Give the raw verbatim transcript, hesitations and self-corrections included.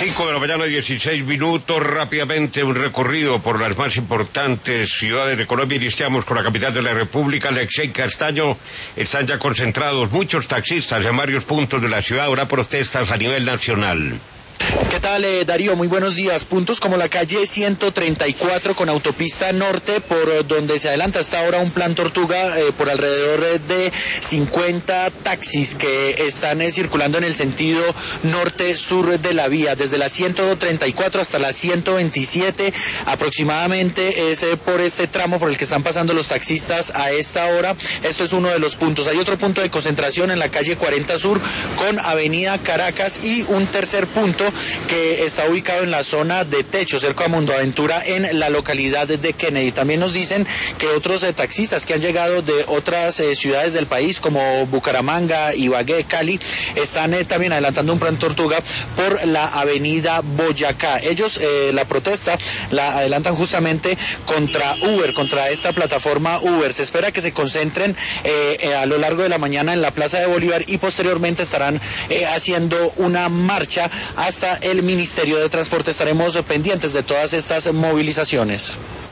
Cinco de la mañana, dieciséis minutos, rápidamente un recorrido por las más importantes ciudades de Colombia. Iniciamos con la capital de la República, Alexei Castaño. Están ya concentrados muchos taxistas en varios puntos de la ciudad, habrá protestas a nivel nacional. ¿Qué tal, eh, Darío? Muy buenos días. Puntos como la calle ciento treinta y cuatro con autopista norte, por donde se adelanta hasta ahora un plan Tortuga eh, por alrededor de cincuenta taxis que están eh, circulando en el sentido norte-sur de la vía, desde la ciento treinta y cuatro hasta la ciento veintisiete aproximadamente. Es eh, por este tramo por el que están pasando los taxistas a esta hora. Esto es uno de los puntos. Hay otro punto de concentración en la calle cuarenta Sur con avenida Caracas, y un tercer punto que está ubicado en la zona de Techo, cerca a Mundo Aventura, en la localidad de Kennedy. También nos dicen que otros eh, taxistas que han llegado de otras eh, ciudades del país, como Bucaramanga, Ibagué, Cali, están eh, también adelantando un plan Tortuga por la avenida Boyacá. Ellos eh, la protesta la adelantan justamente contra Uber, contra esta plataforma Uber. Se espera que se concentren eh, eh, a lo largo de la mañana en la Plaza de Bolívar, y posteriormente estarán eh, haciendo una marcha hasta el Ministerio de Transporte. Estaremos pendientes de todas estas movilizaciones.